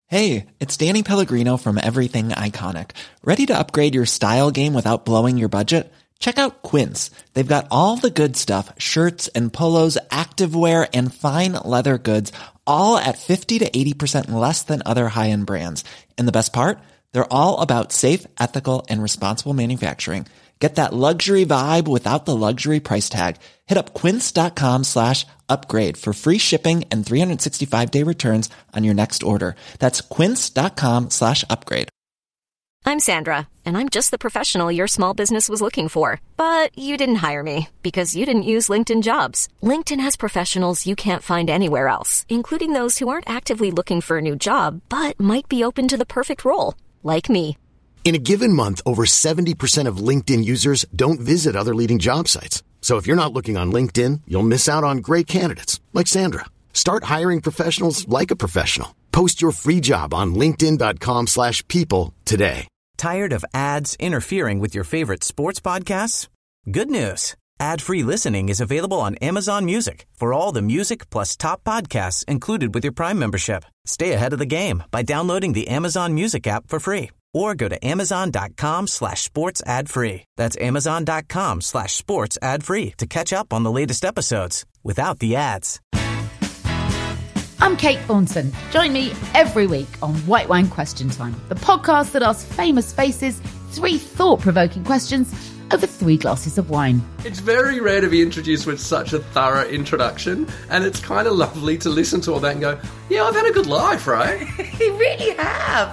Hey, it's Danny Pellegrino from Everything Iconic. Ready to upgrade your style game without blowing your budget? Check out Quince. They've got all the good stuff, shirts and polos, activewear, and fine leather goods, all at 50 to 80% less than other high-end brands. And the best part? They're all about safe, ethical, and responsible manufacturing. Get that luxury vibe without the luxury price tag. Hit up quince.com/upgrade for free shipping and 365-day returns on your next order. That's quince.com/upgrade. I'm Sandra, and I'm just the professional your small business was looking for. But you didn't hire me because you didn't use LinkedIn Jobs. LinkedIn has professionals you can't find anywhere else, including those who aren't actively looking for a new job, but might be open to the perfect role, like me. In a given month, over 70% of LinkedIn users don't visit other leading job sites. So if you're not looking on LinkedIn, you'll miss out on great candidates like Sandra. Start hiring professionals like a professional. Post your free job on linkedin.com/people today. Tired of ads interfering with your favorite sports podcasts? Good news. Ad-free listening is available on Amazon Music for all the music plus top podcasts included with your Prime membership. Stay ahead of the game by downloading the Amazon Music app for free. Or go to amazon.com/sports ad free. That's amazon.com/sports ad free to catch up on the latest episodes without the ads. I'm Kate Thornton. Join me every week on White Wine Question Time, the podcast that asks famous faces 3 thought-provoking questions over 3 glasses of wine. It's very rare to be introduced with such a thorough introduction, and it's kind of lovely to listen to all that and go, yeah, I've had a good life, right? You really have.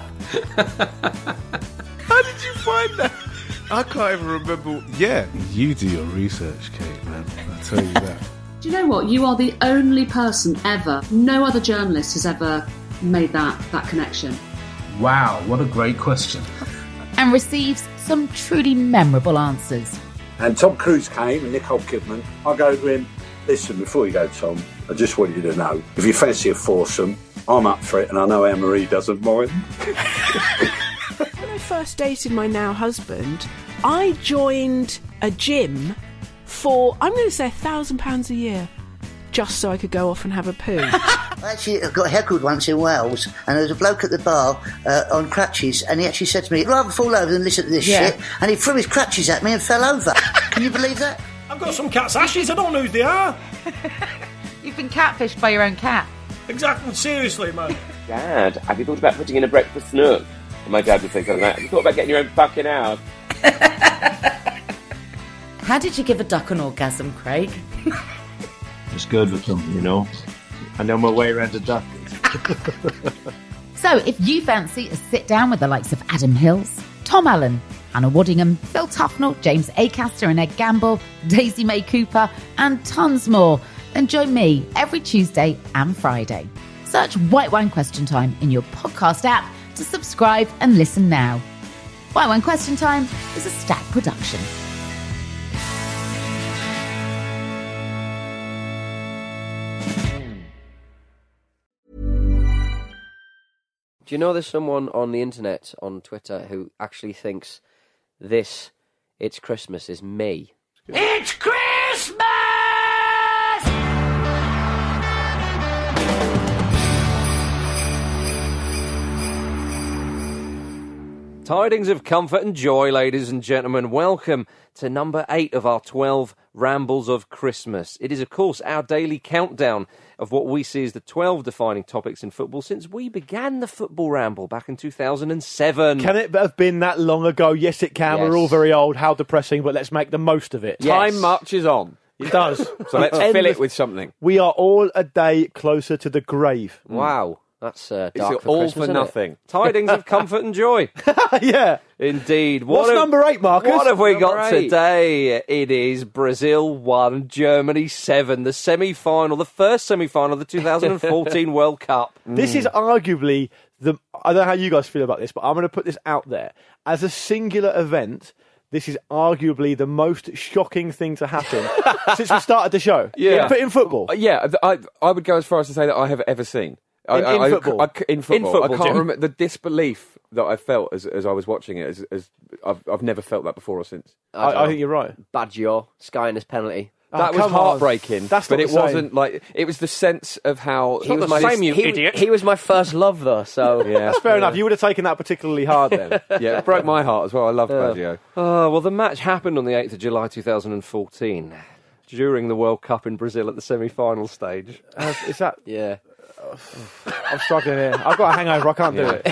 How did you find that? I can't even remember. Yeah, you do your research, Kate, man. I'll tell you that. Do you know what? You are the only person ever, no other journalist has ever made that connection. Wow, what a great question. And receives some truly memorable answers. And Tom Cruise came and Nicole Kidman. I go to him, listen, before you go, Tom, I just want you to know, if you fancy a foursome, I'm up for it, and I know Anne-Marie doesn't mind. When I first dated my now husband, I joined a gym for, I'm going to say £1,000 a year, just so I could go off and have a poo. Actually, I got heckled once in Wales, and there was a bloke at the bar on crutches, and he actually said to me, I'd rather fall over than listen to this shit, and he threw his crutches at me and fell over. Can you believe that? I've got some cat's ashes, I don't know who they are. You've been catfished by your own cat. Exactly, seriously, man. Dad, have you thought about putting in a breakfast nook? And my dad would say something like, have you thought about getting your own fucking house? How did you give a duck an orgasm, Craig? Just good with them, you know. I know my way around a duck. So, if you fancy a sit-down with the likes of Adam Hills, Tom Allen, Hannah Waddingham, Phil Tufnell, James Acaster and Ed Gamble, Daisy May Cooper, and tons more, then join me every Tuesday and Friday. Search White Wine Question Time in your podcast app to subscribe and listen now. White Wine Question Time is a Stack production. Do you know there's someone on the internet, on Twitter, who actually thinks this, It's Christmas, is me? It's Christmas! Tidings of comfort and joy, ladies and gentlemen. Welcome to number 8 of our 12 Rambles of Christmas. It is, of course, our daily countdown of what we see as the 12 defining topics in football since we began the Football Ramble back in 2007. Can it have been that long ago? Yes, it can. Yes. We're all very old. How depressing, but let's make the most of it. Yes. Time marches on. It does. So let's fill it with something. We are all a day closer to the grave. Wow. That's dark it's for all Christmas, for isn't nothing. It? Tidings of comfort and joy. Yeah. Indeed. What's number 8, Marcus? What have we Number got 8. today? It is Brazil 1, Germany 7, the semi-final, the first semi-final of the 2014 World Cup. This is arguably I don't know how you guys feel about this, but I'm going to put this out there. As a singular event, this is arguably the most shocking thing to happen since we started the show. Yeah. In football. Yeah, I would go as far as to say that I have ever seen. In football? In football. I can't Jim. remember the disbelief that I felt as I was watching it. As I've never felt that before or since. I think you're right. Baggio, Skyner's penalty. That was come on. heartbreaking, That's but not it the same. wasn't like it was the sense of how He was my first love, though. So Yeah, That's fair enough. You would have taken that particularly hard then. yeah, it broke my heart as well. I love Baggio. Oh, well, the match happened on the 8th of July 2014 during the World Cup in Brazil at the semi-final stage. Is that? Yeah. I'm struggling here. I've got a hangover. I can't do it.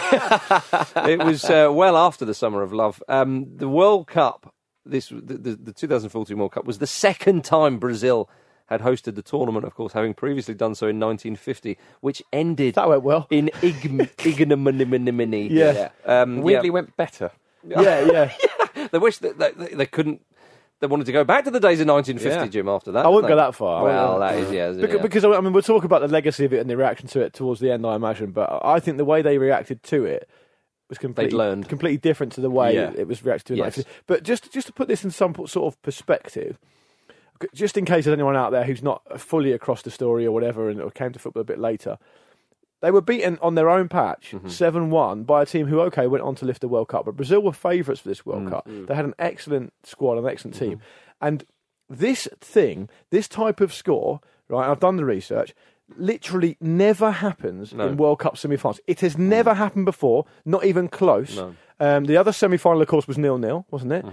It was well after the Summer of Love. The World Cup, the 2014 World Cup, was the second time Brazil had hosted the tournament, of course, having previously done so in 1950, which ended that went well in ignominy. Yeah. Weirdly went better. Yeah. They wish that they couldn't. They wanted to go back to the days of 1950, Jim, after that. I wouldn't go that far. Well, that is, yeah. Because, I mean, we'll talk about the legacy of it and the reaction to it towards the end, I imagine, but I think the way they reacted to it was completely different to the way it was reacted to in 1950. But just to put this in some sort of perspective, just in case there's anyone out there who's not fully across the story or whatever or came to football a bit later, they were beaten on their own patch, 7-1, by a team who, went on to lift the World Cup. But Brazil were favourites for this World Cup. They had an excellent squad, an excellent team. And this type of score, right, I've done the research, literally never happens in World Cup semi-finals. It has never happened before, not even close. No. The other semi-final, of course, was 0-0, wasn't it?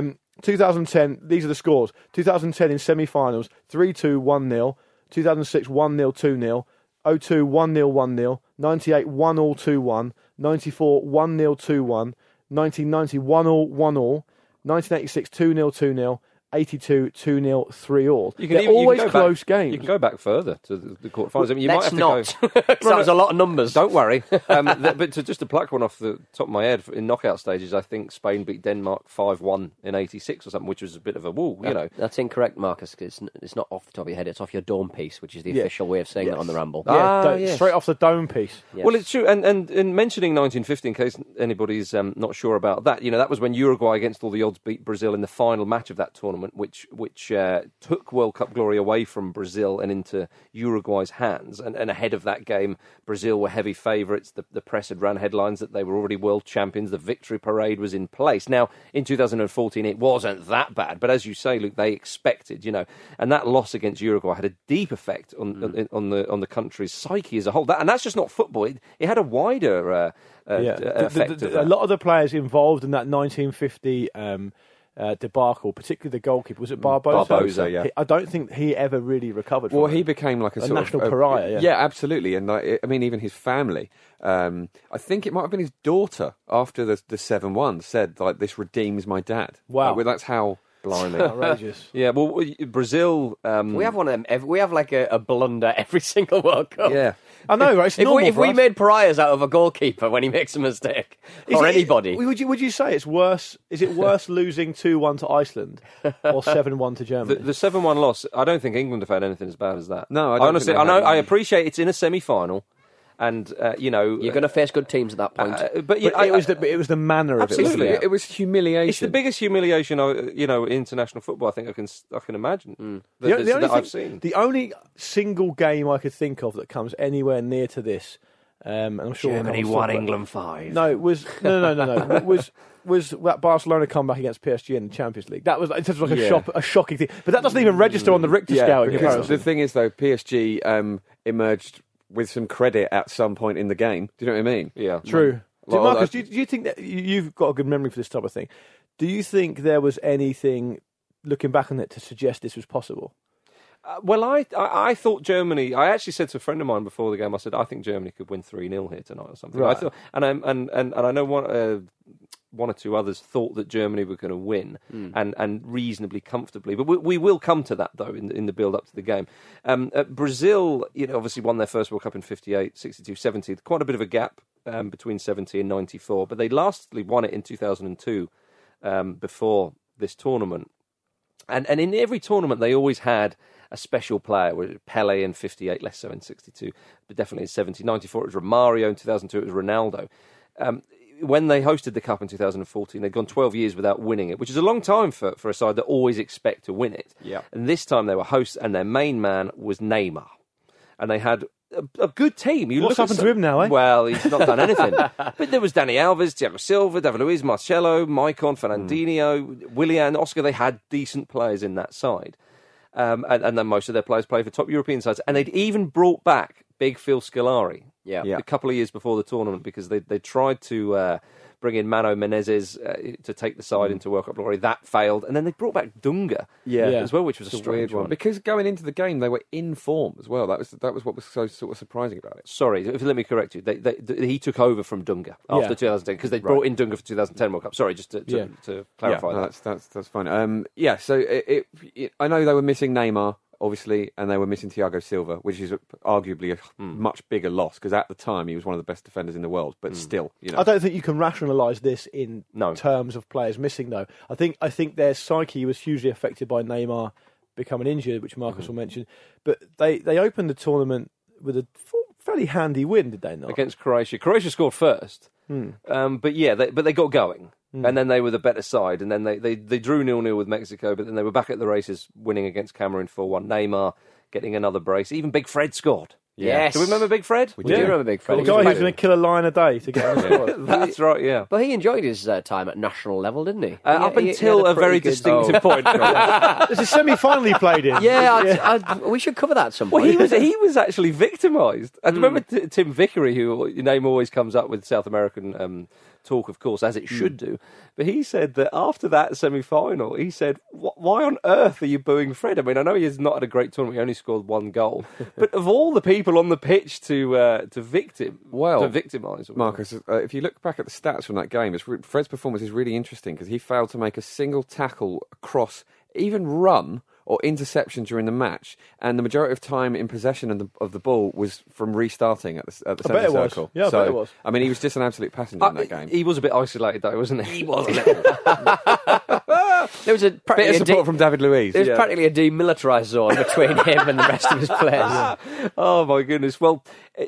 2010, these are the scores. 2010 in semi-finals, 3-2, 1-0. 2006, 1-0, 2-0. 02, 1-0, 1-0. 98, 1-all, 2-1. 94, 1-0, 2-1. 1990, 1-all, 1-all. 1986, 2-0, 2-0. 82, 2-0, 3-all. They're always close games. You can go back further to the quarterfinals. I mean, you Let's might have to not. That was a lot of numbers. Don't worry. But just to pluck one off the top of my head, in knockout stages, I think Spain beat Denmark 5-1 in 86 or something, which was a bit of a woo, you know. That's incorrect, Marcus, because it's not off the top of your head, it's off your dome piece, which is the official way of saying that on the Ramble. Straight off the dome piece. Yes. Well, it's true. And in mentioning 1950, in case anybody's not sure about that, that was when Uruguay, against all the odds, beat Brazil in the final match of that tournament, which took World Cup glory away from Brazil and into Uruguay's hands. And ahead of that game, Brazil were heavy favourites. The press had ran headlines that they were already world champions. The victory parade was in place. Now, in 2014, it wasn't that bad. But as you say, Luke, they expected, and that loss against Uruguay had a deep effect on the country's psyche as a whole. And that's just not football. It had a wider effect. A lot of the players involved in that 1950 debacle, particularly the goalkeeper, was it Barbosa? Barbosa, yeah. I don't think he ever really recovered from it. He became like a sort national of pariah. Yeah, absolutely. And even his family. I think it might have been his daughter after the 7-1 said, this redeems my dad. Wow. That's how. Blimey. Outrageous. Yeah, well, Brazil... we have one of them. We have a blunder every single World Cup. Yeah. I know, right? It's normal if we made pariahs out of a goalkeeper when he makes a mistake, anybody. Would you say it's worse? Is it worse losing 2-1 to Iceland or 7-1 to Germany? The 7-1 loss, I don't think England have had anything as bad as that. No, I don't honestly, think they have. I appreciate it's in a semi-final. And you're going to face good teams at that point. It was the manner of absolutely. it. It was humiliation. It's the biggest humiliation, in international football. I think I can imagine that I've seen. The only single game I could think of that comes anywhere near to this, and I'm sure Germany won, England 5. No, it was no. was that Barcelona comeback against PSG in the Champions League. That was a shocking thing. But that doesn't even register on the Richter scale. Because the thing is, though, PSG emerged with some credit at some point in the game. Do you know what I mean? Yeah. True. Marcus, do you think that you've got a good memory for this type of thing? Do you think there was anything, looking back on it, to suggest this was possible? Well, I thought Germany... I actually said to a friend of mine before the game, I said, I think Germany could win 3-0 here tonight or something. Right. I thought, and I know one or two others thought that Germany were going to win and reasonably comfortably. But we will come to that, though, in the build-up to the game. Brazil, obviously won their first World Cup in 58, 62, 70. Quite a bit of a gap between 70 and 94. But they lastly won it in 2002 before this tournament. And in every tournament, they always had a special player. Pelé in 58, less so in 62, but definitely in 70. 94, it was Romario. In 2002, it was Ronaldo. When they hosted the Cup in 2014, they'd gone 12 years without winning it, which is a long time for a side that always expect to win it. Yeah. And this time they were hosts, and their main man was Neymar. And they had a good team. What's happened to him now, eh? Well, he's not done anything. But there was Dani Alves, Thiago Silva, David Luiz, Marcelo, Maicon, Fernandinho, Willian, Oscar. They had decent players in that side. and then most of their players play for top European sides. And they'd even brought back big Phil Scolari a couple of years before the tournament because they tried to bring in Mano Menezes to take the side into World Cup glory. That failed. And then they brought back Dunga as well, which was a strange one. Because going into the game, they were in form as well. That was what was so sort of surprising about it. Sorry, let me correct you. He took over from Dunga after 2010 because they brought in Dunga for 2010 World Cup. Sorry, just to clarify that. That's fine. So I know they were missing Neymar, obviously, and they were missing Thiago Silva, which is arguably a much bigger loss because at the time he was one of the best defenders in the world. But still, I don't think you can rationalise this in terms of players missing, though. I think their psyche was hugely affected by Neymar becoming injured, which Marcus will mention. But they opened the tournament with a fairly handy win, did they not? Against Croatia. Croatia scored first, but they got going. And then they were the better side, and then they drew 0-0 with Mexico, but then they were back at the races, winning against Cameroon 4-1. Neymar getting another brace. Even Big Fred scored. Yes. Do we remember Big Fred? We do remember Big Fred. The guy who's going to kill a lion a day to get on the squad. That's right, yeah. But he enjoyed his time at national level, didn't he? Up until a very distinctive point. There's a semi-final he played in. Yeah, we should cover that at some point. Well, he was actually victimised. I remember Tim Vickery, who your name always comes up with South American talk, of course, as it should do. But he said that after that semi-final, he said, why on earth are you booing Fred? I mean, I know he has not had a great tournament. He only scored one goal. But of all the people on the pitch to victimise... Marcus, if you look back at the stats from that game, Fred's performance is really interesting because he failed to make a single tackle across, even run or interception during the match, and the majority of time in possession of the ball was from restarting at the centre circle. Yeah, I bet it was. I mean, he was just an absolute passenger in that game. He was a bit isolated, though, wasn't he? He was. There was a bit of support from David Luiz. There was practically a demilitarised zone between him and the rest of his players. Oh, my goodness. Well,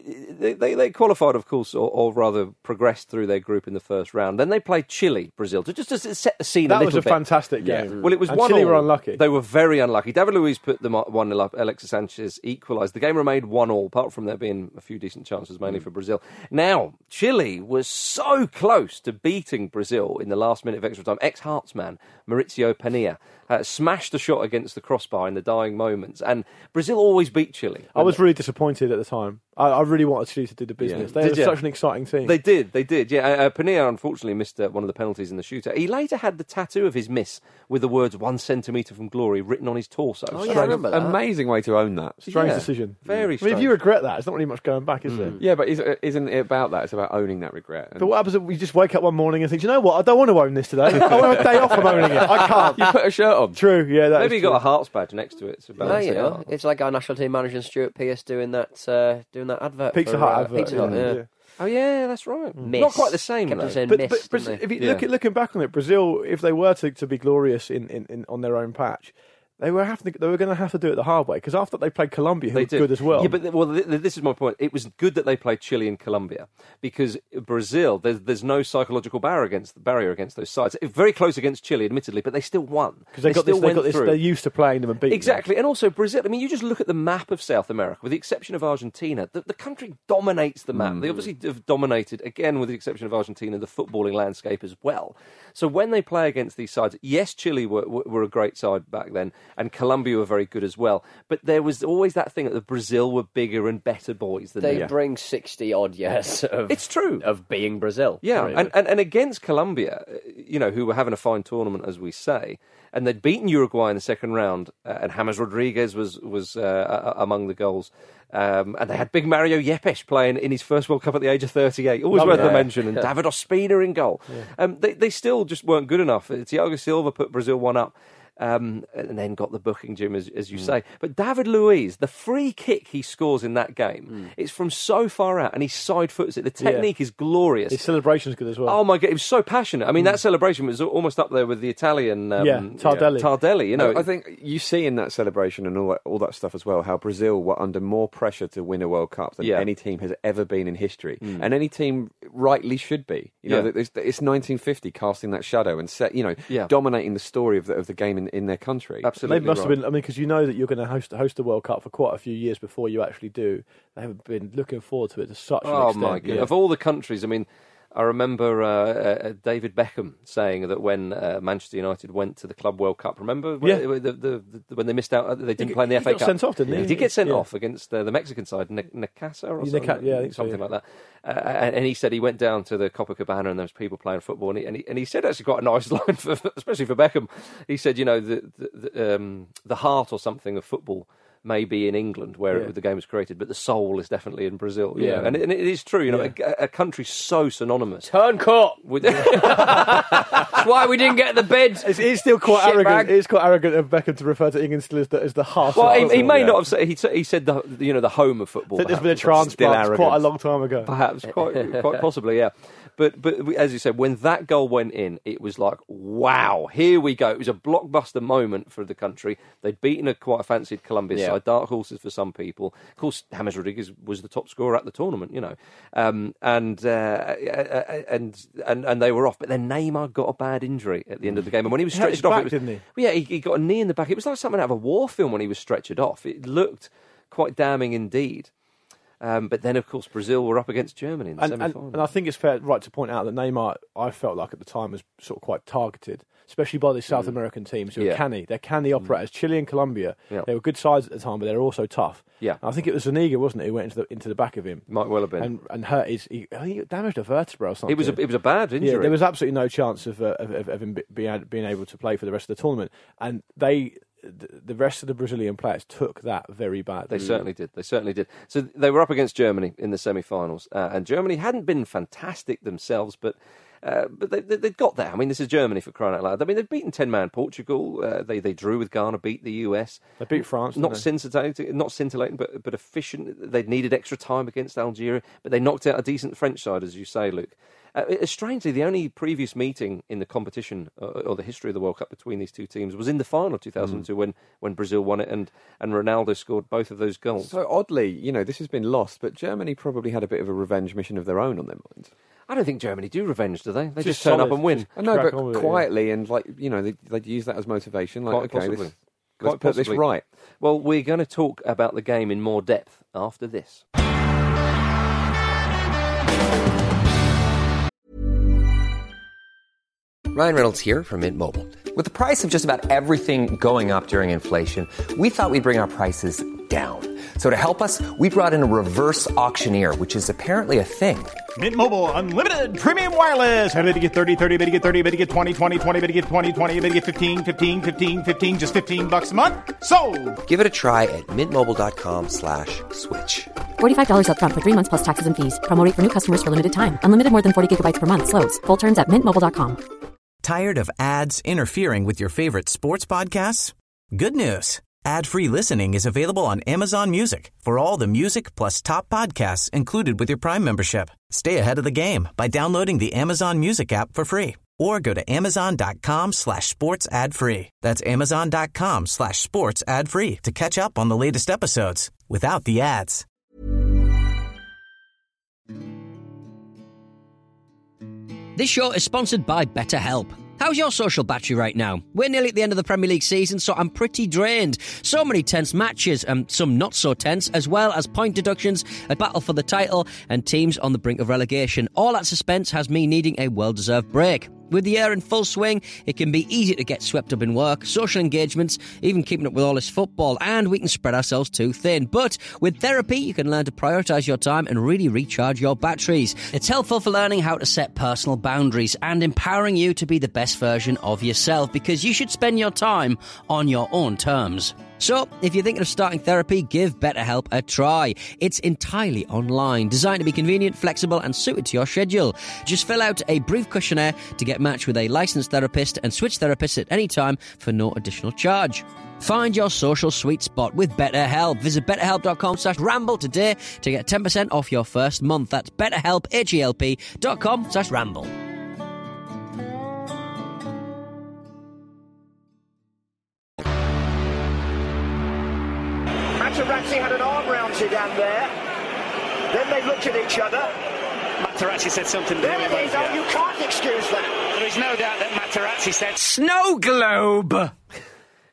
they qualified, of course, or rather progressed through their group in the first round. Then they played Chile, Brazil, just to set the scene a little bit. That was a fantastic game. Well, it was 1-1. Chile were unlucky. They were very unlucky. David Luiz put them 1-0 up. Alexis Sanchez equalised. The game remained 1-1, apart from there being a few decent chances, mainly for Brazil. Now, Chile was so close to beating Brazil in the last minute of extra time. Ex-Hearts man, Maurizio Pania, smashed a shot against the crossbar in the dying moments. And Brazil always beat Chile. I was really disappointed at the time. I really wanted Chile to do the business. They were such an exciting team. They did. Yeah, Pania unfortunately missed one of the penalties in the shootout. He later had the tattoo of his miss with the words 1 centimetre from glory written on his torso. Oh, yeah, I remember that. Amazing way to own that. Strange decision. Very strange. I mean, if you regret that, it's not really much going back, is there? Yeah, but isn't it about that? It's about owning that regret. But what happens if we just wake up one morning and think, you know what, I don't want to own this today. I want a day off from owning it. I can't. You put a shirt on. True, yeah. Maybe you got a Hearts badge next to it. It's like our national team manager Stuart Pearce doing that advert. Pizza Hut advert. Pizza Hut, yeah. Oh yeah, that's right. Miss. Not quite the same, Kept though. on saying But miss, if you looking back on it, Brazil, if they were to be glorious in on their own patch, they were going to have to do it the hard way, because after they played Colombia, who was good as well. Yeah, but this is my point. It was good that they played Chile and Colombia, because Brazil, there's no psychological barrier against those sides. Very close against Chile, admittedly, but they still won. Because they got this. They're used to playing them and beating exactly. them. And also Brazil. I mean, you just look at the map of South America, with the exception of Argentina. The country dominates the map. They obviously have dominated, again, with the exception of Argentina, the footballing landscape as well. So when they play against these sides, yes, Chile were a great side back then, and Colombia were very good as well. But there was always that thing that the Brazil were bigger and better boys than they bring 60-odd years of... It's true. ...of being Brazil. Yeah, really. and against Colombia, who were having a fine tournament, as we say, and they'd beaten Uruguay in the second round, and James Rodriguez was among the goals. And they had big Mario Yepes playing in his first World Cup at the age of 38. Always worth a mention. And David Ospina in goal. Yeah. They still just weren't good enough. Thiago Silva put Brazil 1-up. And then got the booking, Jim, as you say. But David Luiz, the free kick he scores in that game, it's from so far out, and he side-foots it. The technique is glorious. His celebration's good as well. Oh, my God, he was so passionate. I mean, that celebration was almost up there with the Italian... Tardelli. Tardelli, I think you see in that celebration and all that stuff as well, how Brazil were under more pressure to win a World Cup than any team has ever been in history. And any team rightly should be. It's 1950 casting that shadow and dominating the story of the game in their country. Absolutely. They must have been, I mean, because you know that you're going to host the World Cup for quite a few years before you actually do. They have been looking forward to it to such an extent. Oh my God. Of all the countries, I mean, I remember David Beckham saying that when Manchester United went to the Club World Cup, remember when they missed out, they didn't play in the FA Cup. He got sent off, didn't he? He did get sent off against the Mexican side, Necaxa or something like that. And he said he went down to the Copacabana and there was people playing football, and he said actually quite a nice line, especially for Beckham. He said, the heart or something of football may be in England where the game was created, but the soul is definitely in Brazil. Yeah, and it is true. A country so synonymous. Turncoat. That's why we didn't get the bid. It's still quite arrogant. It's quite arrogant of Beckham to refer to England still as the heart. Well, he may not have said. He said the home of football. There's been a transplant quite a long time ago. Perhaps quite possibly, yeah. But as you said, when that goal went in, it was like, wow, here we go. It was a blockbuster moment for the country. They'd beaten a quite fancied Colombia side, dark horses for some people. Of course, James Rodriguez was the top scorer at the tournament, and they were off. But then Neymar got a bad injury at the end of the game, and when he was stretched off, didn't he? Yeah, he got a knee in the back. It was like something out of a war film when he was stretchered off. It looked quite damning indeed. But then, of course, Brazil were up against Germany in the semi-final. And I think it's right to point out that Neymar, I felt like at the time, was sort of quite targeted, especially by the South American teams who are canny. They're canny operators. Chile and Colombia, they were good sides at the time, but they were also tough. Yeah. And I think it was Zuniga, wasn't it, who went into the back of him. Might well have been. And hurt he damaged a vertebra or something. It was a bad injury. Yeah, there was absolutely no chance of him being able to play for the rest of the tournament. And the rest of the Brazilian players took that very badly. They certainly did. So they were up against Germany in the semi-finals, and Germany hadn't been fantastic themselves, but they got there. I mean, this is Germany, for crying out loud. I mean, they'd beaten 10-man Portugal. They drew with Ghana, beat the US. They beat France. Not scintillating, but efficient. They'd needed extra time against Algeria, but they knocked out a decent French side, as you say, Luke. Strangely, the only previous meeting in the competition or the history of the World Cup between these two teams was in the final of 2002 when Brazil won it and Ronaldo scored both of those goals. So oddly, this has been lost, but Germany probably had a bit of a revenge mission of their own on their minds. I don't think Germany do revenge, do they? They just turn up and win. I know, but quietly and they'd use that as motivation. Like, quite possibly. Let's put this right. Well, we're going to talk about the game in more depth after this. Ryan Reynolds here from Mint Mobile. With the price of just about everything going up during inflation, we thought we'd bring our prices down. So to help us, we brought in a reverse auctioneer, which is apparently a thing. Mint Mobile Unlimited Premium Wireless. How to get 30, 30, bit to get 30, bit to get 20, 20, 20, bit to get 20, 20, bit to get 15, 15, 15, 15, just $15 a month? Sold! Give it a try at mintmobile.com/switch. $45 up front for 3 months plus taxes and fees. Promo rate for new customers for limited time. Unlimited more than 40 gigabytes per month. Slows full terms at mintmobile.com. Tired of ads interfering with your favorite sports podcasts? Good news. Ad-free listening is available on Amazon Music for all the music plus top podcasts included with your Prime membership. Stay ahead of the game by downloading the Amazon Music app for free or go to amazon.com/sports ad free. That's amazon.com/sports ad free to catch up on the latest episodes without the ads. This show is sponsored by BetterHelp. How's your social battery right now? We're nearly at the end of the Premier League season, so I'm pretty drained. So many tense matches, and some not so tense, as well as point deductions, a battle for the title, and teams on the brink of relegation. All that suspense has me needing a well-deserved break. With the year in full swing, it can be easy to get swept up in work, social engagements, even keeping up with all this football, and we can spread ourselves too thin. But with therapy, you can learn to prioritise your time and really recharge your batteries. It's helpful for learning how to set personal boundaries and empowering you to be the best version of yourself, because you should spend your time on your own terms. So, if you're thinking of starting therapy, give BetterHelp a try. It's entirely online, designed to be convenient, flexible, and suited to your schedule. Just fill out a brief questionnaire to get matched with a licensed therapist and switch therapists at any time for no additional charge. Find your social sweet spot with BetterHelp. Visit betterhelp.com/ramble today to get 10% off your first month. That's betterhelp, HELP.com/ramble. Materazzi had an arm round Zidane there. Then they looked at each other. Materazzi said something. There it is. Oh, you can't excuse that. There is no doubt that Materazzi said snow globe.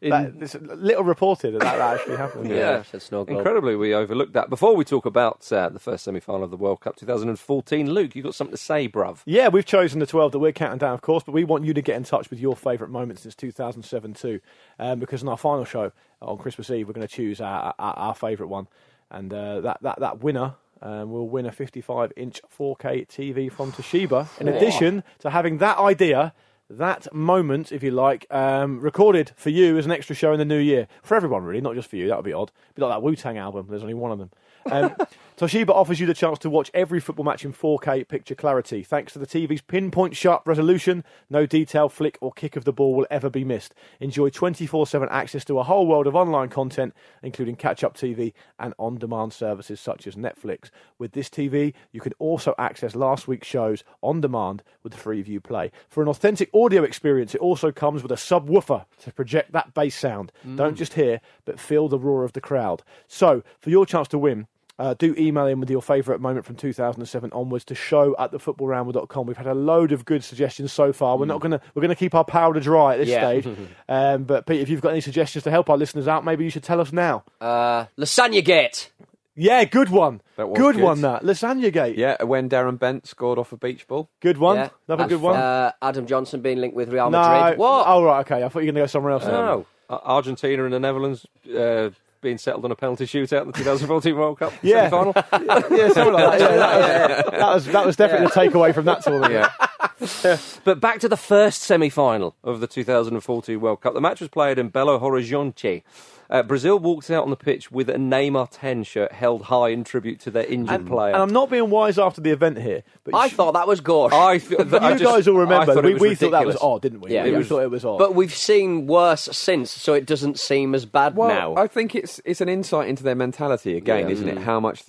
There's little reported that actually happened. Yeah, incredibly, we overlooked that. Before we talk about the first semi-final of the World Cup 2014, Luke, you got something to say, bruv? Yeah, we've chosen the 12 that we're counting down, of course, but we want you to get in touch with your favourite moments since 2007 too, because in our final show on Christmas Eve, we're going to choose our favourite one, and that winner will win a 55-inch 4K TV from Toshiba, in addition to having that idea, that moment, if you like, recorded for you as an extra show in the new year. For everyone, really, not just for you. That would be odd. It'd be like that Wu-Tang album. There's only one of them. Toshiba offers you the chance to watch every football match in 4K picture clarity. Thanks to the TV's pinpoint sharp resolution, no detail, flick or kick of the ball will ever be missed. Enjoy 24/7 access to a whole world of online content, including catch-up TV and on-demand services such as Netflix. With this TV, you can also access last week's shows on demand with Freeview Play. For an authentic audio experience, it also comes with a subwoofer to project that bass sound. Don't just hear, but feel the roar of the crowd. So, for your chance to win, do email in with your favourite moment from 2007 onwards to show@thefootballramble.com. We've had a load of good suggestions so far. We're going to keep our powder dry at this stage. But Pete, if you've got any suggestions to help our listeners out, maybe you should tell us now. Lasagna Gate. Yeah, good one. Good one, that. Lasagna Gate. Yeah, when Darren Bent scored off a beach ball. Good one. Yeah. Another good one. Adam Johnson being linked with Real Madrid. What? Oh, right, okay. I thought you were going to go somewhere else. No. Argentina and the Netherlands being settled on a penalty shootout in the 2014 World Cup semi-final. Yeah, something like that. That was definitely the takeaway from that tournament. Yeah. But back to the first semi-final of the 2014 World Cup. The match was played in Belo Horizonte. Brazil walked out on the pitch with a Neymar 10 shirt held high in tribute to their injured player. And I'm not being wise after the event here, but I thought that was gauche. You guys all remember, we thought that was odd, didn't we? Yeah, we thought it was odd. But we've seen worse since, so it doesn't seem as bad now. I think it's an insight into their mentality again, isn't it? How much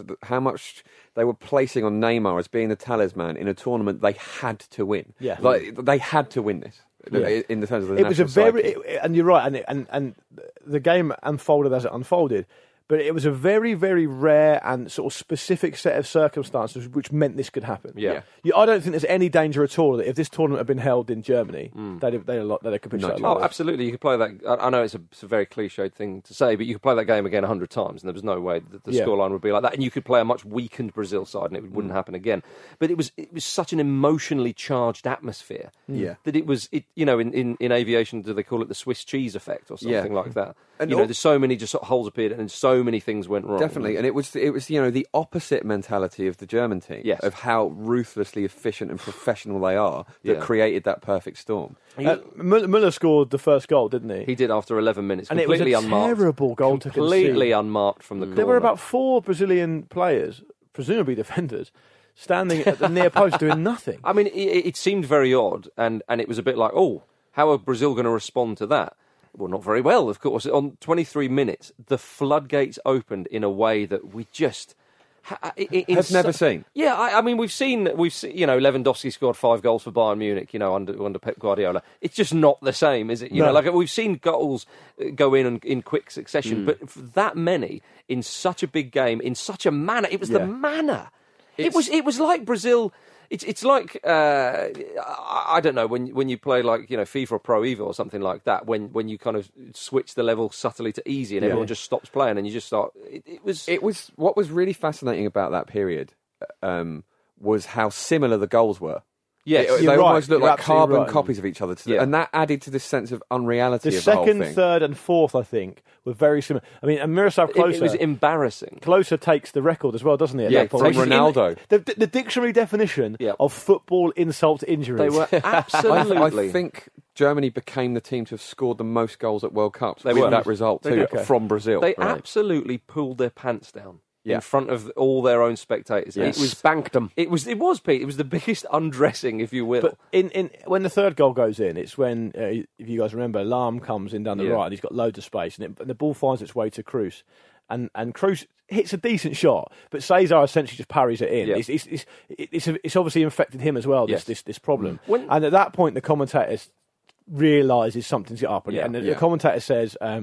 they were placing on Neymar as being the talisman in a tournament they had to win. Yeah, they had to win this. In the terms of the it was and you're right, and the game unfolded as it unfolded, but it was a very, very rare and sort of specific set of circumstances which meant this could happen. I don't think there's any danger at all that if this tournament had been held in Germany, they'd capitulate. Oh, absolutely. You could play that. I know it's a very cliched thing to say, but you could play that game again 100 times, and there was no way that the scoreline would be like that. And you could play a much weakened Brazil side, and it wouldn't happen again. But it was such an emotionally charged atmosphere that it was. In aviation, do they call it the Swiss cheese effect or something like that? And there's so many just sort of holes appeared, and so many things went wrong. Definitely, and it was the opposite mentality of the German team, of how ruthlessly efficient and professional they are that created that perfect storm. Müller scored the first goal, didn't he? He did after 11 minutes, and it was a terrible goal to concede. Completely unmarked from the corner. There were about 4 Brazilian players, presumably defenders, standing at the near post doing nothing. I mean, it seemed very odd, and it was a bit like, how are Brazil going to respond to that? Well, not very well, of course. On 23 minutes, the floodgates opened in a way that we just have never seen. Yeah, I mean, we've seen. Lewandowski scored 5 goals for Bayern Munich. Under Pep Guardiola, it's just not the same, is it? We've seen goals go in quick succession, but for that many in such a big game, in such a manner, it was the manner. It was like Brazil. It's like I don't know, when you play like FIFA or Pro Evo or something like that, when you kind of switch the level subtly to easy and everyone just stops playing and you just start. It was what was really fascinating about that period was how similar the goals were. Yes, they almost looked like carbon copies of each other, and that added to this sense of unreality. The of the whole second, thing. third, and fourth, I think, were very similar. I mean, and Miroslav Klose. It was embarrassing. Klose takes the record as well, doesn't he? From Ronaldo. The dictionary definition of football insult injuries. They were absolutely. I think Germany became the team to have scored the most goals at World Cups with that result too, from Brazil. They absolutely pulled their pants down. In front of all their own spectators. Yes. It was banked them. It was, Pete. It was the biggest undressing, if you will. But when the third goal goes in, it's when, if you guys remember, Lahm comes in down the right and he's got loads of space and the ball finds its way to Kroos. And Kroos hits a decent shot, but Cesar essentially just parries it in. Yeah. It's obviously infected him as well, this problem. And at that point, the commentator realises something's up. And the commentator says...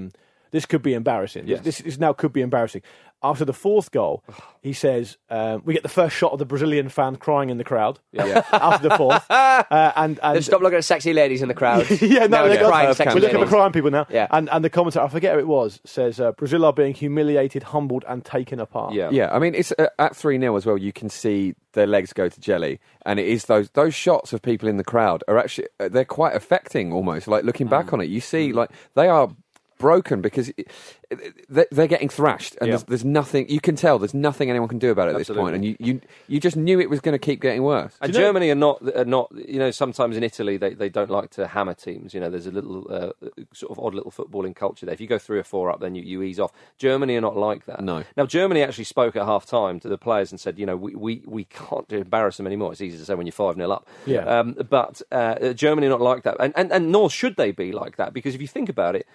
This could be embarrassing. Yes. This now could be embarrassing. After the fourth goal, he says, we get the first shot of the Brazilian fan crying in the crowd. Yeah. After the fourth. And They've stopped looking at sexy ladies in the crowd. No, they're crying sexy we're looking at ladies. the crying people now. Yeah. And the commentator, I forget who it was, says, Brazil are being humiliated, humbled and taken apart. Yeah. I mean, it's at 3-0 as well, you can see their legs go to jelly. And it is those shots of people in the crowd are actually, they're quite affecting almost. Like, looking back on it, you see, like, they are broken because they're getting thrashed, and there's nothing you can tell. There's nothing anyone can do about it at this point, and you just knew it was going to keep getting worse. And Germany are not. Sometimes in Italy they don't like to hammer teams. There's a little sort of odd little footballing culture there. If you go 3 or 4 up, then you ease off. Germany are not like that. No. Now Germany actually spoke at half time to the players and said, we can't embarrass them anymore. It's easy to say when you're 5-0 up. Yeah. But Germany are not like that, and nor should they be like that, because if you think about it.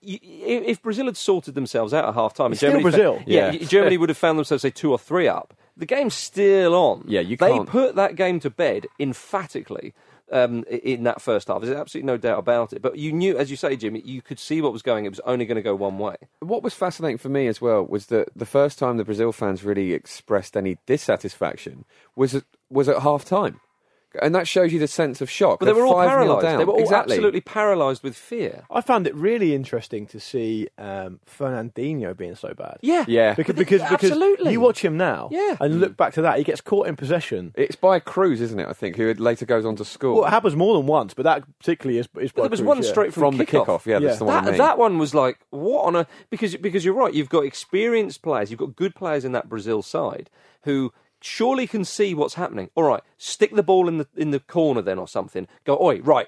If Brazil had sorted themselves out at half-time... It's still Brazil. Germany would have found themselves, say, 2 or 3 up. The game's still on. Yeah, you They can't... put that game to bed emphatically in that first half. There's absolutely no doubt about it. But you knew, as you say, Jim, you could see what was going. It was only going to go one way. What was fascinating for me as well was that the first time the Brazil fans really expressed any dissatisfaction was at half-time. And that shows you the sense of shock. But they were all paralysed. They were all exactly. absolutely paralysed with fear. I found it really interesting to see Fernandinho being so bad. Yeah. Because absolutely. You watch him now and look back to that, he gets caught in possession. It's by Cruz, isn't it, I think, who later goes on to score. Well, it happens more than once, but that particularly is by Cruz. There was one straight from the kickoff. Yeah, that's the one I mean. That one was like, what on a... Because you're right, you've got experienced players, you've got good players in that Brazil side who... surely can see what's happening. All right, stick the ball in the corner then or something. Go, oi, right,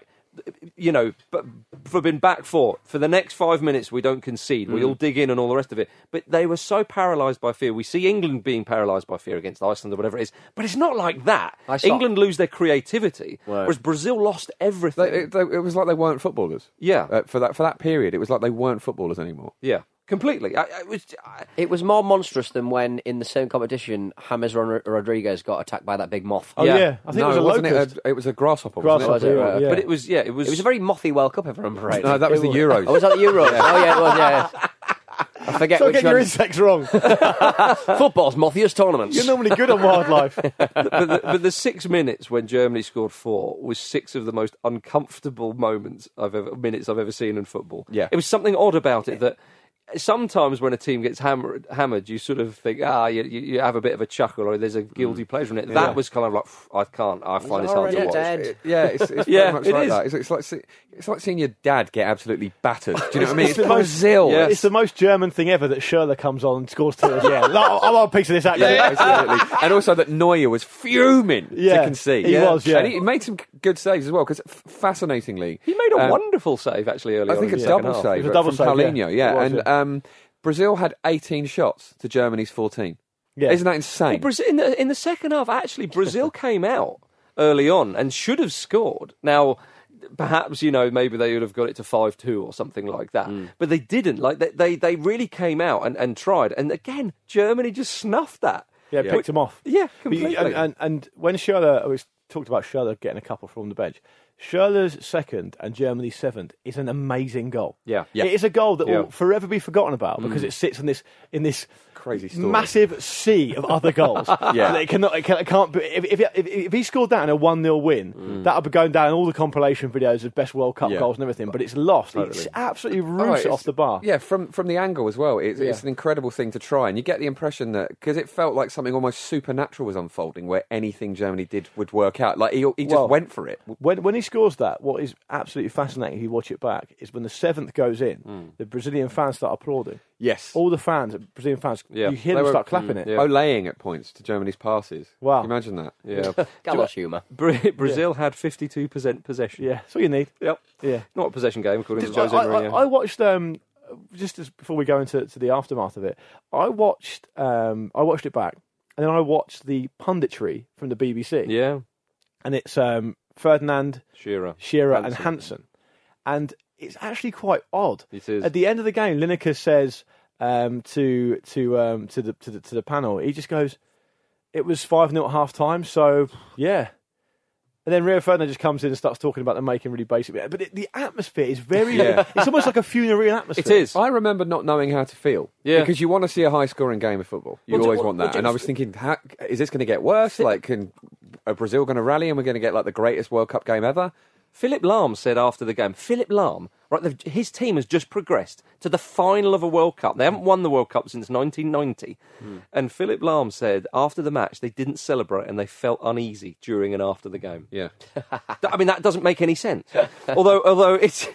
but for been back for the next 5 minutes we don't concede. We all dig in and all the rest of it. But they were so paralysed by fear. We see England being paralysed by fear against Iceland or whatever it is. But it's not like that. England lose their creativity, whereas Brazil lost everything. It was like they weren't footballers. Yeah. For that period, it was like they weren't footballers anymore. Yeah. Completely. It was more monstrous than when, in the same competition, James Rodriguez got attacked by that big moth. Oh, yeah. I think it was a locust. It was a grasshopper, wasn't it? Yeah. But it was It was a very mothy World Cup, if I remember right. No, that was the Euros. Oh, was that the Euros? Oh, yeah, it was, yeah. I forget So which get one. your insects wrong. Football's mothiest tournaments. You're normally good on wildlife. but the 6 minutes when Germany scored 4 was 6 of the most uncomfortable minutes I've ever seen in football. Yeah. It was something odd about it that sometimes when a team gets hammered, you sort of think, you have a bit of a chuckle or there's a guilty pleasure in it. That was kind of like, I find this hard to watch. It's very much like that. It's like seeing your dad get absolutely battered. Do you know what I mean? It's Brazil. Yes. It's the most German thing ever that Schürrle comes on and scores 2. I want a piece of this action. Yeah, absolutely. And also that Neuer was fuming to concede. He was, yeah. And he made some good saves as well, because fascinatingly... He made a wonderful save, actually, earlier. I think a double save from Paulinho, And Brazil had 18 shots to Germany's 14. Yeah. Isn't that insane? Well, in the second half, actually, Brazil came out early on and should have scored. Now... perhaps, maybe they would have got it to 5-2 or something like that. But they didn't. Like they really came out and tried. And again, Germany just snuffed that. Yeah, picked him off. Yeah, completely. And when Schürrle, we talked about Schürrle getting a couple from the bench. Schürrle's second and Germany's 7th is an amazing goal. Yeah. It is a goal that will forever be forgotten about because it sits in this crazy story. Massive sea of other goals. It can't be, if he scored that in a 1-0 win, that would be going down in all the compilation videos of best World Cup goals and everything, but it's lost. Totally. It's absolutely roots it off the bar. Yeah, from the angle as well. It's an incredible thing to try, and you get the impression that, because it felt like something almost supernatural was unfolding, where anything Germany did would work out. Like, he just went for it. When he scores that, what is absolutely fascinating if you watch it back is when the 7th goes in, the Brazilian fans start applauding. Yes. All the fans, Brazilian fans, you hear them start clapping it. Olaying at points to Germany's passes. Wow. Can you imagine that? Yeah. Gallows humour. Brazil had 52% possession. Yeah, that's all you need. Yep. Yeah. Not a possession game, according to Jose Mourinho. I watched, just before we go into the aftermath of it, I watched it back, and then I watched the punditry from the BBC. Yeah. And it's Ferdinand, Shearer and Hansen. And it's actually quite odd. It is. At the end of the game, Lineker says to the panel, he just goes, "It was 5-0 at half time, so yeah." And then Rio Ferdinand just comes in and starts talking about them making really basic. But the atmosphere is very... It's almost like a funereal atmosphere. It is. I remember not knowing how to feel. Yeah. Because you want to see a high-scoring game of football. You always want that. And I was thinking, is this going to get worse? Like, are Brazil going to rally and we're going to get like the greatest World Cup game ever? Philip Lahm said after the game, Philip Lahm, right, his team has just progressed to the final of a World Cup. They haven't won the World Cup since 1990. And Philip Lahm said after the match they didn't celebrate and they felt uneasy during and after the game. Yeah. I mean, that doesn't make any sense. although it's...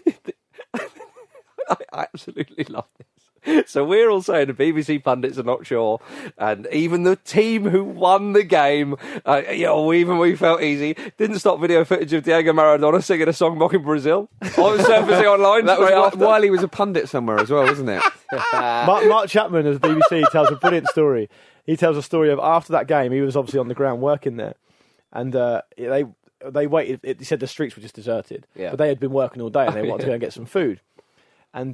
I absolutely love this. So we're all saying the BBC pundits are not sure, and even the team who won the game, even we felt easy, didn't stop video footage of Diego Maradona singing a song mocking Brazil surfacing online. That was while he was a pundit somewhere as well, wasn't it? Mark Chapman of the BBC tells a brilliant story. He tells a story of after that game, he was obviously on the ground working there, and they waited. He said the streets were just deserted, but they had been working all day and they wanted to go and get some food. And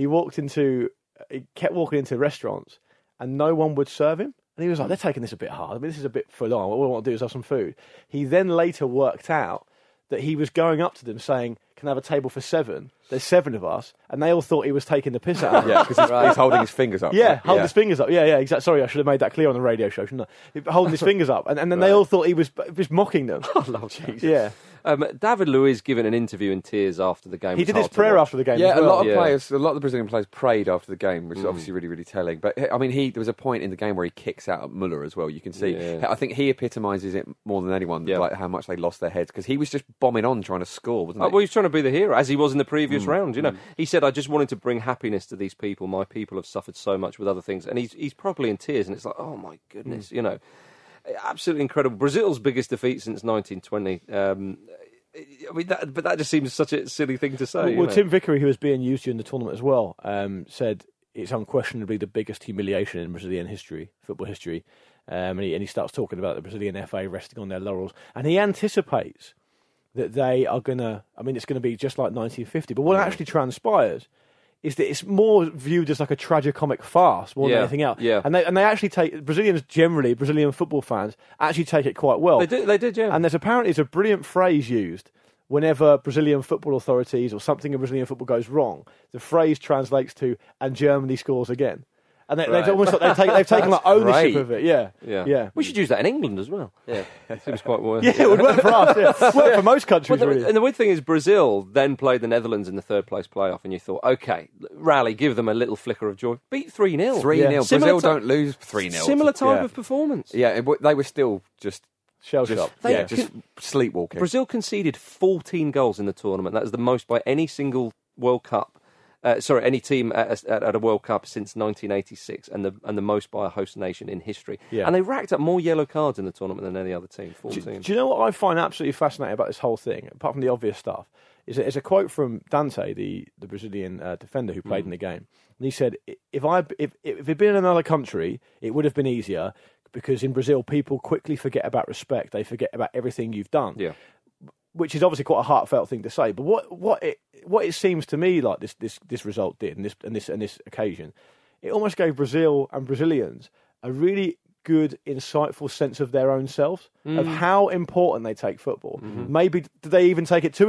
he kept walking into restaurants and no one would serve him. And he was like, they're taking this a bit hard. I mean, this is a bit full on. What we want to do is have some food. He then later worked out that he was going up to them saying, can I have a table for 7? There's 7 of us. And they all thought he was taking the piss out of them. Yeah, because he's holding his fingers up. Yeah, holding his fingers up. Yeah, exactly. Sorry, I should have made that clear on the radio show, shouldn't I? Holding his fingers up. And then they all thought he was just mocking them. Oh, Lord Jesus. Yeah. David Luiz giving an interview in tears after the game. He did his prayer after the game. Yeah, as well. a lot of the Brazilian players prayed after the game, which is obviously really, really telling. But I mean, there was a point in the game where he kicks out at Muller as well. You can see. Yeah. I think he epitomises it more than anyone, like how much they lost their heads because he was just bombing on trying to score, wasn't he? Well, he was trying to be the hero as he was in the previous round. You know, he said, "I just wanted to bring happiness to these people. My people have suffered so much with other things," and he's probably in tears. And it's like, oh my goodness, you know, absolutely incredible. Brazil's biggest defeat since 1920. I mean, but that just seems such a silly thing to say. Well, Tim Vickery, who was being used during the tournament as well, said it's unquestionably the biggest humiliation in Brazilian history, football history. And he starts talking about the Brazilian FA resting on their laurels. And he anticipates that they are going to... I mean, it's going to be just like 1950. But what actually transpires is that it's more viewed as like a tragicomic farce more than anything else. Yeah. And they actually take... Brazilian football fans actually take it quite well. They did, yeah. And there's a brilliant phrase used whenever Brazilian football authorities or something in Brazilian football goes wrong. The phrase translates to, and Germany scores again. And they've almost like they've taken like ownership of it. Yeah. We should use that in England as well. Yeah, it seems quite worth. Yeah, it would work for us. Yeah. It would work for most countries. Well, really. And the weird thing is, Brazil then played the Netherlands in the third place playoff, and you thought, okay, rally, give them a little flicker of joy. Beat 3-0. 3-0. Brazil don't lose 3-0. Similar type of performance. Yeah, they were still just shell-shocked. Just sleepwalking. Brazil conceded 14 goals in the tournament. That is the most by any single World Cup. Any team at a World Cup since 1986, and the most by a host nation in history. Yeah. And they racked up more yellow cards in the tournament than any other team. 14. Do you know what I find absolutely fascinating about this whole thing, apart from the obvious stuff, is that it's a quote from Dante, the Brazilian defender who played in the game, and he said, "If it'd been in another country, it would have been easier because in Brazil people quickly forget about respect. They forget about everything you've done." Yeah. Which is obviously quite a heartfelt thing to say, but what it seems to me like this result did, and this occasion, it almost gave Brazil and Brazilians a really good, insightful sense of their own selves, of how important they take football. Mm-hmm. Maybe did they take it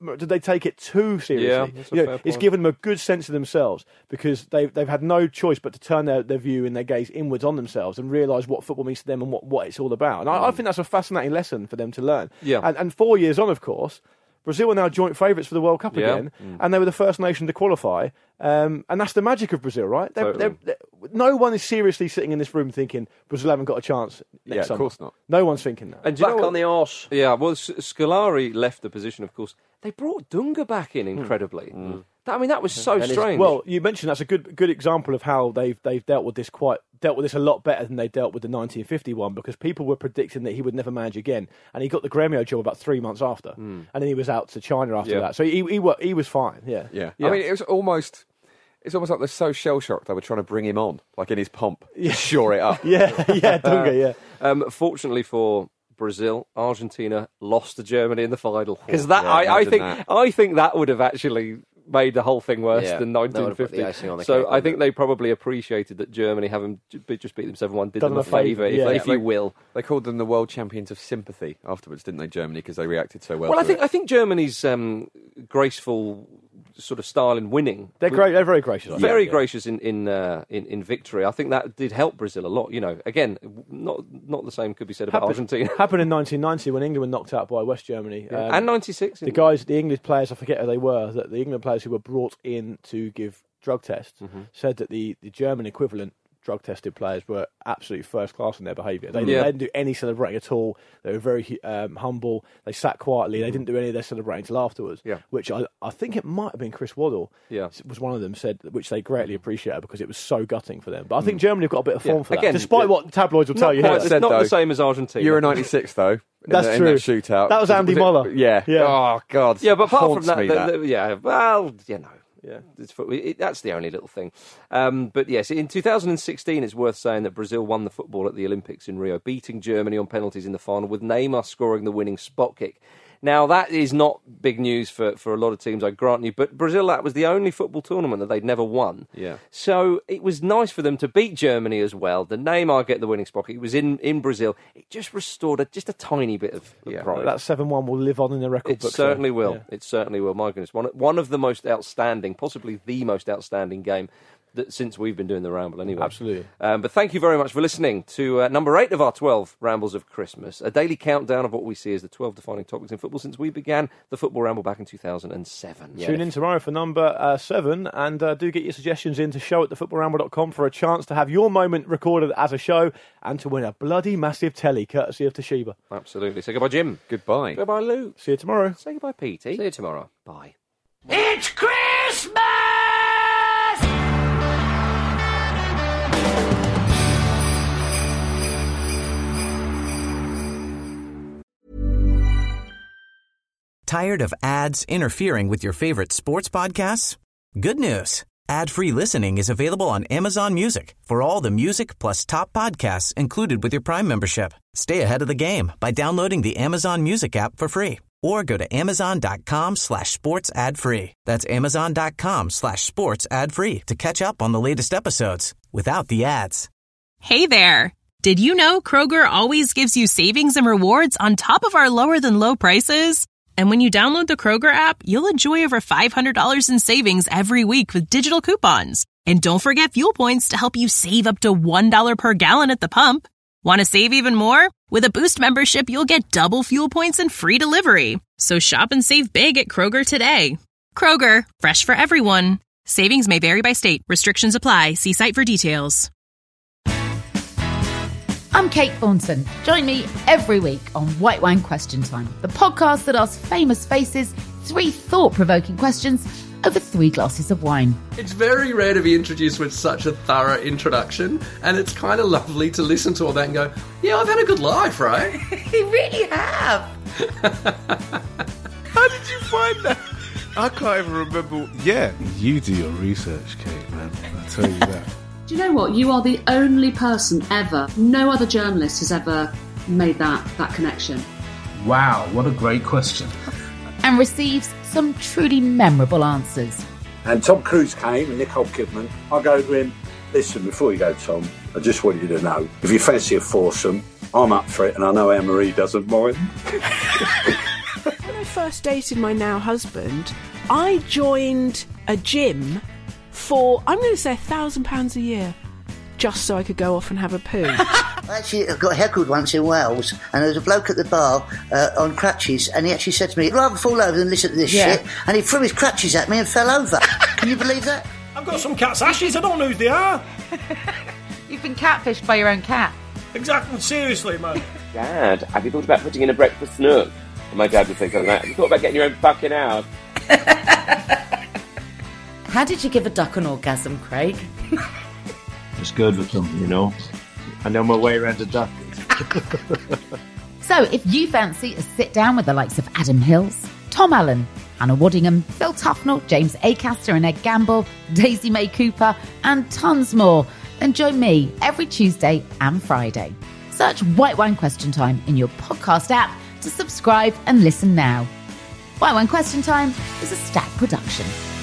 too seriously? Yeah, it's given them a good sense of themselves because they've had no choice but to turn their view and their gaze inwards on themselves and realise what football means to them and what it's all about. And I think that's a fascinating lesson for them to learn. Yeah. And 4 years on, of course, Brazil are now joint favourites for the World Cup again, and they were the first nation to qualify. And that's the magic of Brazil, right? Totally. No one is seriously sitting in this room thinking Brazil haven't got a chance next summer. Of course not. No one's thinking that. And back on the horse. Yeah, well, Scolari left the position, of course. They brought Dunga back in incredibly. That was so strange. Well, you mentioned that's a good example of how they've dealt with this a lot better than they dealt with the 1951 because people were predicting that he would never manage again, and he got the Grêmio job about 3 months after, and then he was out to China after that. So he was fine. Yeah. I mean, it's almost like they're so shell shocked they were trying to bring him on, like in his pomp, to shore it up. Dunga. Fortunately for Brazil, Argentina lost to Germany in the final because I think that would have actually made the whole thing worse Yeah, than that would've put 1950. the icing on the So cake, I think they probably appreciated that Germany, having just beat them 7-1, did them a favour, if you will. They called them the world champions of sympathy afterwards, didn't they, Germany, because they reacted so well. Well, to I think Germany's graceful sort of style in winning. They're great. They're very gracious. Very gracious in victory. I think that did help Brazil a lot. You know, again, not the same could be said about Argentina. Happened in 1990 when England were knocked out by West Germany. And 96. The English players, I forget who they were, that the England players who were brought in to give drug tests said that the German equivalent drug tested players were absolutely first class in their behaviour. They didn't do any celebrating at all. They were very humble. They sat quietly. They didn't do any of their celebrating till afterwards. Which I think it might have been Chris Waddle. Was one of them said, which they greatly appreciated because it was so gutting for them. But I think Germany have got a bit of form for that, despite what tabloids will tell you. It's not the same as Argentina. Euro 96 though. That's true. In that shootout. That was Andy Muller. Yeah. Oh God. Yeah, but apart from that, that's the only little thing. But yes, in 2016, it's worth saying that Brazil won the football at the Olympics in Rio, beating Germany on penalties in the final, with Neymar scoring the winning spot kick. Now, that is not big news for a lot of teams, I grant you, but Brazil, that was the only football tournament that they'd never won. Yeah. So it was nice for them to beat Germany as well. The Neymar get the winning spot kick. It was in Brazil. It just restored just a tiny bit of pride. That 7-1 will live on in the record book. It certainly will. Yeah. It certainly will. My goodness. One of the most outstanding, possibly the most outstanding game since we've been doing the Ramble anyway. Absolutely. But thank you very much for listening to number 8 of our 12 Rambles of Christmas, a daily countdown of what we see as the 12 defining topics in football since we began the Football Ramble back in 2007. Tune in tomorrow for number 7, and do get your suggestions in to show@thefootballramble.com for a chance to have your moment recorded as a show and to win a bloody massive telly courtesy of Toshiba. Absolutely. Say goodbye, Jim. Goodbye. Goodbye, Lou. See you tomorrow. Say goodbye, Petey. See you tomorrow. Bye. It's Christmas! Tired of ads interfering with your favorite sports podcasts? Good news. Ad-free listening is available on Amazon Music for all the music plus top podcasts included with your Prime membership. Stay ahead of the game by downloading the Amazon Music app for free or go to amazon.com/sports ad free. That's amazon.com/sports ad free to catch up on the latest episodes without the ads. Hey there. Did you know Kroger always gives you savings and rewards on top of our lower than low prices? And when you download the Kroger app, you'll enjoy over $500 in savings every week with digital coupons. And don't forget fuel points to help you save up to $1 per gallon at the pump. Want to save even more? With a Boost membership, you'll get double fuel points and free delivery. So shop and save big at Kroger today. Kroger, fresh for everyone. Savings may vary by state. Restrictions apply. See site for details. I'm Kate Thornton. Join me every week on White Wine Question Time, the podcast that asks famous faces 3 thought-provoking questions over 3 glasses of wine. It's very rare to be introduced with such a thorough introduction, and it's kind of lovely to listen to all that and go, yeah, I've had a good life, right? You really have. How did you find that? I can't even remember. Yeah, you do your research, Kate, man. I tell you that. Do you know what? You are the only person ever, no other journalist has ever made that connection. Wow, what a great question. And receives some truly memorable answers. And Tom Cruise came and Nicole Kidman. I go to him, listen, before you go, Tom, I just want you to know, if you fancy a foursome, I'm up for it, and I know Anne-Marie doesn't mind. When I first dated my now husband, I joined a gym for, I'm going to say, £1,000 a year, just so I could go off and have a poo. I actually got heckled once in Wales, and there was a bloke at the bar on crutches, and he actually said to me, "I'd rather fall over than listen to this shit," and he threw his crutches at me and fell over. Can you believe that? I've got some cat's ashes, I don't know who they are. You've been catfished by your own cat. Exactly, seriously, man. Dad, have you thought about putting in a breakfast nook? And my dad would say something like that. Have you thought about getting your own fucking house? How did you give a duck an orgasm, Craig? It's good with them, you know. I know my way around a duck. So if you fancy a sit down with the likes of Adam Hills, Tom Allen, Hannah Waddingham, Phil Tufnell, James Acaster and Ed Gamble, Daisy May Cooper and tons more, then join me every Tuesday and Friday. Search White Wine Question Time in your podcast app to subscribe and listen now. White Wine Question Time is a Stack production.